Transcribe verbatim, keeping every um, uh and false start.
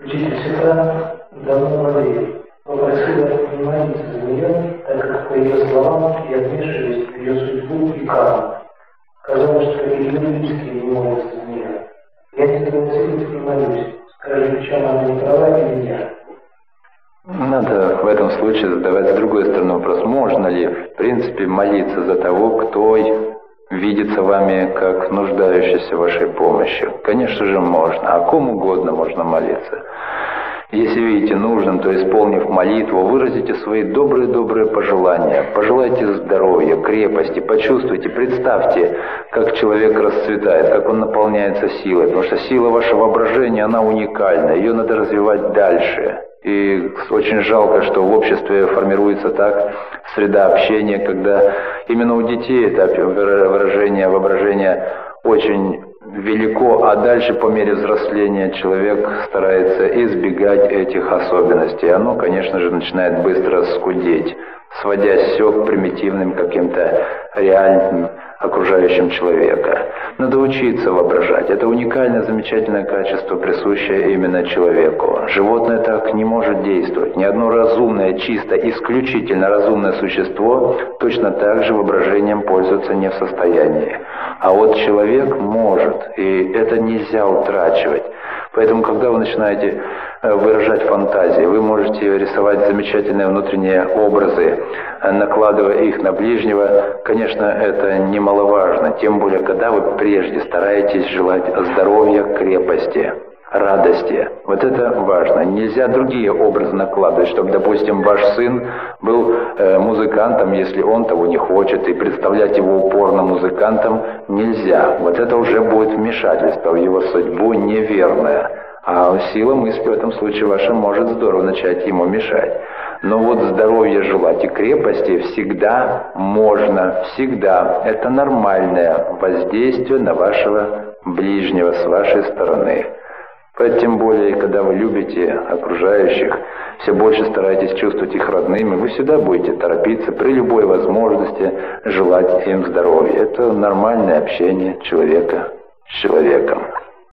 Учитель всегда давно молили, попросила не молиться за нее, так как по ее словам я вмешиваюсь в ее судьбу и карму. Казалось, что и люди близкие не молятся за нее. Я не согласилась и молюсь. Скажи, в чем она не права или нет? Надо в этом случае задавать с другой стороны вопрос. Можно ли, в принципе, молиться за того, кто видится вами как нуждающийся в вашей помощи? Конечно же, можно. О ком угодно можно молиться. Если видите нужным, то, исполнив молитву, выразите свои добрые-добрые пожелания. Пожелайте здоровья, крепости, почувствуйте, представьте, как человек расцветает, как он наполняется силой. Потому что сила вашего воображения, она уникальна, ее надо развивать дальше. И очень жалко, что в обществе формируется так среда общения, когда именно у детей это выражение воображения очень велико, а дальше по мере взросления человек старается избегать этих особенностей. Оно, конечно же, начинает быстро скудеть, сводясь все к примитивным каким-то реальным окружающим человека. Надо учиться воображать. Это уникальное, замечательное качество, присущее именно человеку. Животное так не может действовать. Ни одно разумное, чисто, исключительно разумное существо точно так же воображением пользоваться не в состоянии. А вот человек может, и это нельзя утрачивать. Поэтому, когда вы начинаете выражать фантазии, вы можете рисовать замечательные внутренние образы, накладывая их на ближнего. Конечно, это немаловажно, тем более, когда вы прежде стараетесь желать здоровья, крепости, радости. Вот это важно. Нельзя другие образы накладывать, чтобы, допустим, ваш сын был э, музыкантом, если он того не хочет, и представлять его упорно музыкантом нельзя. Вот это уже будет вмешательство в его судьбу неверное. А сила мысли в этом случае ваша может здорово начать ему мешать. Но вот здоровье желать и крепости всегда можно, всегда. Это нормальное воздействие на вашего ближнего с вашей стороны. Тем более, когда вы любите окружающих, все больше стараетесь чувствовать их родными, вы всегда будете торопиться при любой возможности желать им здоровья. Это нормальное общение человека с человеком.